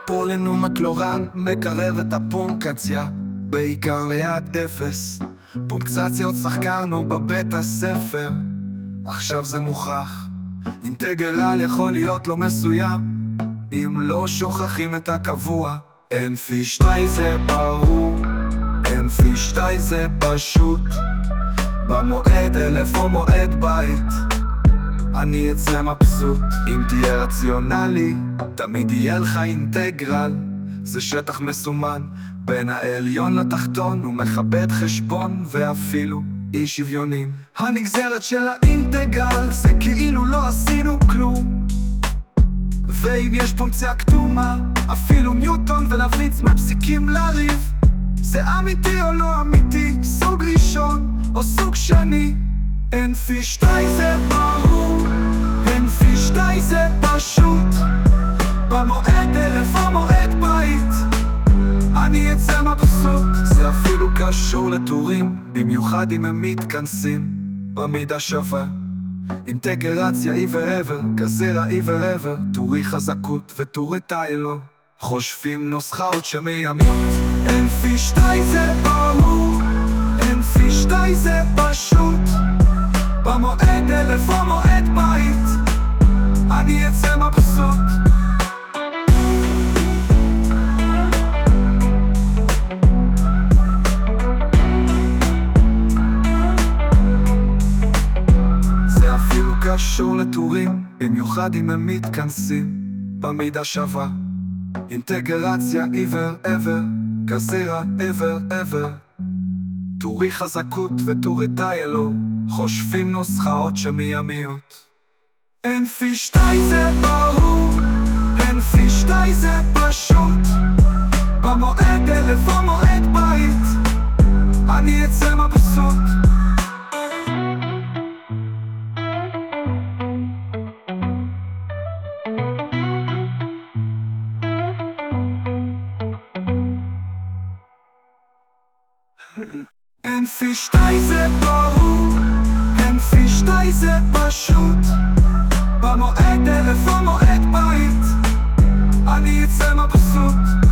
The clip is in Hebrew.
פולן ומקלורן מקרב את הפונקציה, בעיקר ליד אפס. פונקציות שחקרנו בבית הספר, עכשיו זה מוכח. אינטגרל יכול להיות לא מסוים אם לא שוכחים את הקבוע. אין פי 2 זה ברור, אין פי 2 זה פשוט. במועד אלף או מועד בית אני אצא מבסוט. אם תהיה רציונלי תמיד יהיה לך אינטגרל. זה שטח מסומן בין העליון לתחתון, הוא מכבד חשבון ואפילו אי שוויונים. הנגזרת של האינטגרל זה כאילו לא עשינו כלום. ואם יש פונקציה כתומה אפילו ניוטון ולבליץ מפסיקים לריב. זה אמיתי או לא אמיתי, סוג ראשון או סוג שני. אין פי 2 זה ברור, אין פי 2 זה פשוט. במועד אלף או מועד בית אני אצא מבסוט. זה אפילו קשור לטורים, במיוחד אם הם מתכנסים במידה שווה. אינטגרציה אי ועבר, גזירה אי ועבר, טורי חזקות וטורי טיילו, חושבים נוסחאות שמימיות. אין פי 2 זה ברור, אין פי 2 זה פשוט. במועד אלף או מועד בית אני אצא מבסוט. זה אפילו קשור לטורים, במיוחד אם הם מתכנסים במידה שווה. אינטגרציה עיוור עבר, גזירה עבר עבר, טורי חזקות וטורי טיילו, חושבים נוסחאות שמימיות. אין פי 2 זה ברור, אין פי 2 זה פשוט. במועד אלף או מועד בית אני אצא מבסוט. אין פי 2 זה ברור, אין פי 2 זה פשוט. במועד אלף או מועד בית אני אצא מבסוט.